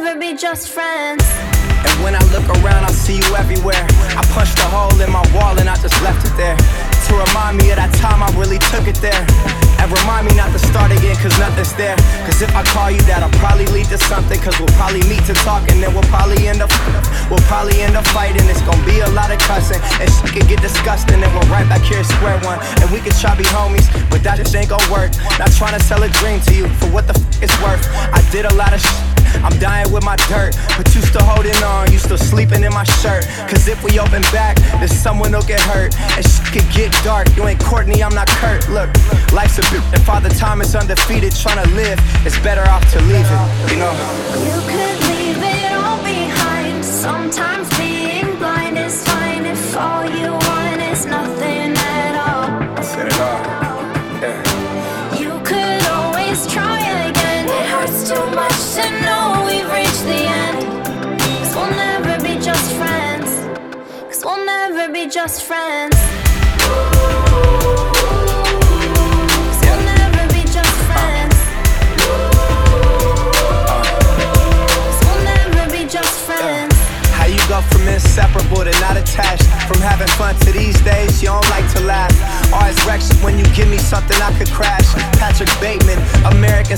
never be just friends. And when I look around, I see you everywhere. I punched a hole in my wall and I just left it there, to remind me of that time I really took it there. And remind me not to start again, cause nothing's there. Cause if I call you that, I'll probably lead to something. Cause we'll probably meet to talk and then we'll probably end up fighting. It's gonna be a lot of cussing, and shit could get disgusting. And we're right back here at square one. And we could try be homies, but that just ain't gon' work. Not trying to sell a dream to you for what the it's worth. I did a lot of I'm dying with my dirt, but you still holding on, you still sleeping in my shirt. Cause if we open back, then someone will get hurt, and shit could get dark. You ain't Courtney, I'm not Kurt. Look, life's a bitch, and Father Time is undefeated. Trying to live, it's better off to leave it, you know. You could leave it all behind. Sometimes being blind is fine if all you want is nothing at all. I said it all, yeah. You could always try again. It hurts too much to know we've reached the end. Cause we'll never be just friends. Cause we'll never be just friends. Go from inseparable to not attached, from having fun to these days you don't like to laugh. Always wrecks when you give me something I could crash. Patrick Bateman, American